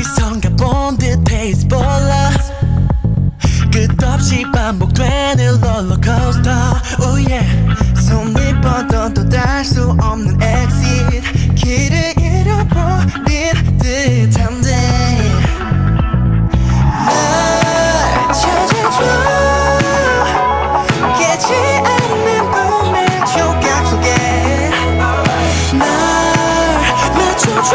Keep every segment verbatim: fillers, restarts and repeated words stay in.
어디선가 본 듯해 it's 몰라 끝없이 반복되는 롤러코스터 oh yeah 손이 뻗어도 닿을 수 없는 exit 길을 잃어버린 듯한데 날 찾아줘 깨지 않는 꿈의 조각 속에 날 맞춰줘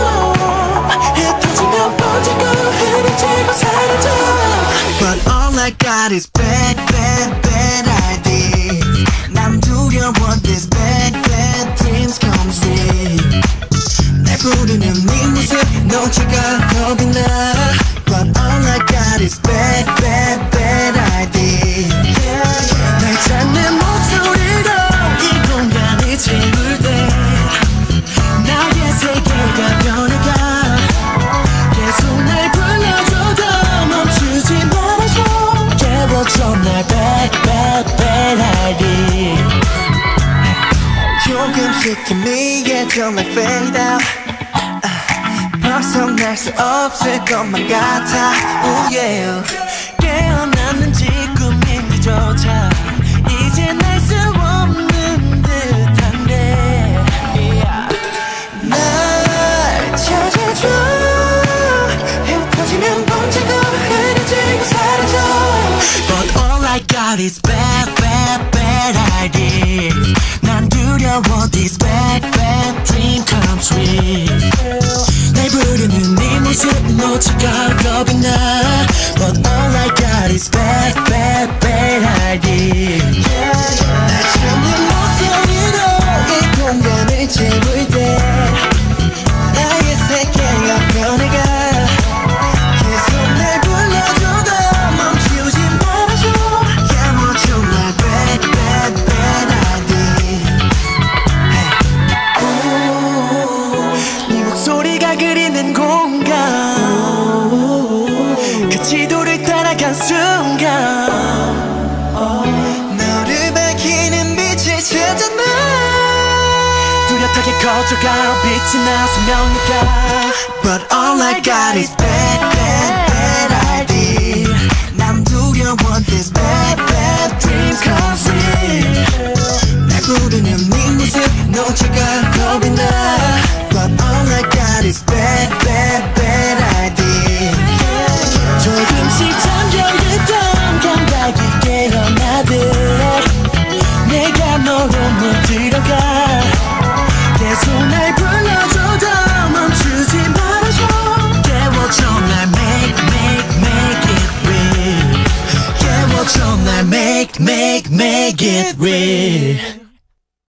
흩어지면 번지고 흐려지고 사라져 But all I got is bad bad bad ideas 난 두려워 this bad bad dreams come true 날 부르는 네 모습 놓칠까 겁이 나 But all I got is bad bad bad ideas 날 찾는 목소리로 이 공간을 채울 때 나의 세계가 변해가 계속 날 불러줘도 멈추지 말아줘 깨워줘 날 bad bad bad idea 조금씩 희미해 좀 like fade out uh, 벗어날 수 없을 것만 같아 oh yeah 깨어났는지 꿈인지조차 이제 날 수 없는 듯한데 yeah. 날 찾아줘 흩어지면 번지고 흐려지고 사라져 But all I got is bad bad bad idea 난 두려워 this bad bad dream come true 날 부르는 네 모습 놓칠까 겁이 나 But all I got is bad bad bad idea 날 찾는 목소리로 이 공간을 채울 때 나의 세계가 변해가 계속 날 불러줘도 멈추지 말아줘 깨워줘 날 bad bad bad idea 네 목소리가 그리는 공간 그 지도를 따라간 순간 너를 밝히는 빛을 찾아 나 뚜렷하게 커져가 빛이 나 수명이가 But all I got is bad bad bad idea 난 두려워 this bad bad dreams come true 날 부르는 네 모습 놓칠까 겁이 나 But all I got is bad bad bad idea 조금씩 잠겨있던 감각이 깨어나듯 내가 너로 물들어가 계속 날 불러줘도 멈추지 말아줘 깨워줘 날 make make make it real 깨워줘 날 make make make it real